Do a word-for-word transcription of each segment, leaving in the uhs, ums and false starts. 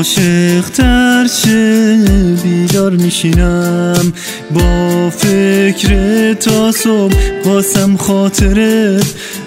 عاشق تر چه بیدار میشینم با فکر تا صبح واسم خاطرت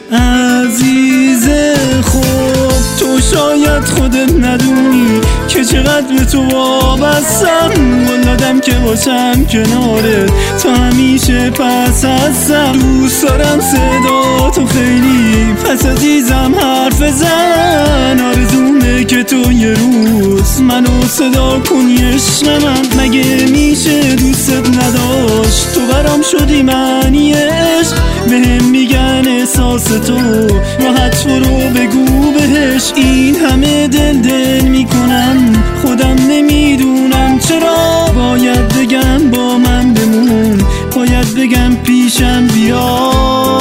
عزیز. خوب تو شاید خودت ندونی که چقدر به تو وابستم، ولادم که باشم کنارت تا همیشه پس هستم. دوست دارم صدا تو خیلی پس عزیزم حرف زن، آرزومه که تو یه روز منو صدا کنی عشق من. مگه میشه دوستت نداشت؟ تو برام شدی معنی عشق، بهم میگن احساس تو راحت برو بگو بهش. این همه دل دل میکنم خودم نمیدونم چرا، باید بگم با من بمون، باید بگم پیشم بیا.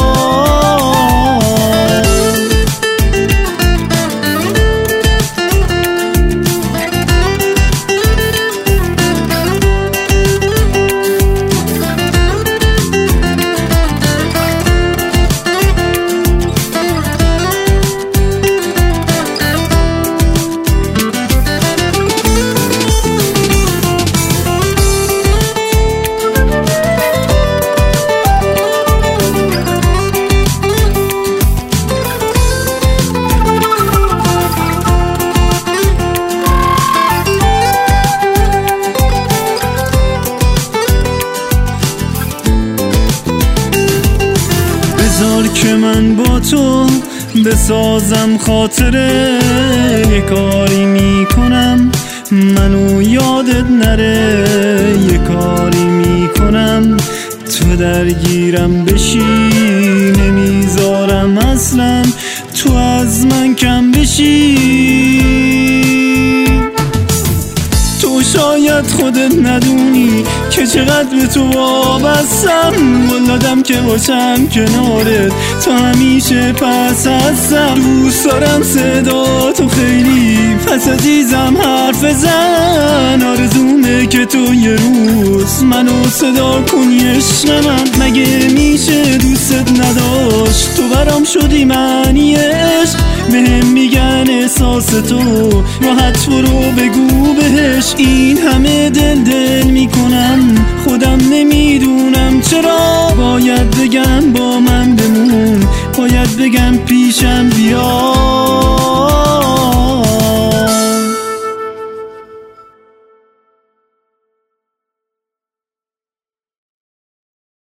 بذار که من با تو بسازم خاطره، یه کاری میکنم منو یادت نره، یه کاری میکنم تو درگیرم بشی، نمیذارم اصلا تو از من کم بشی. تو شاید خودت ندونی که چقدر به تو وابستم، ولادم که باشم کنارت تا همیشه پس هستم. دوست دارم صدا تو خیلی پس عزیزم حرف زن، آرزومه که تو یه روز منو صدا کنی عشق من. مگه میشه دوستت نداشت؟ تو برام شدی معنی عشق، بهم میگن احساس تو راحت برو بگو بهش. این همه دل دل میکنم خودم نمیدونم چرا، باید بگم با من بمون، باید بگم پیشم بیا.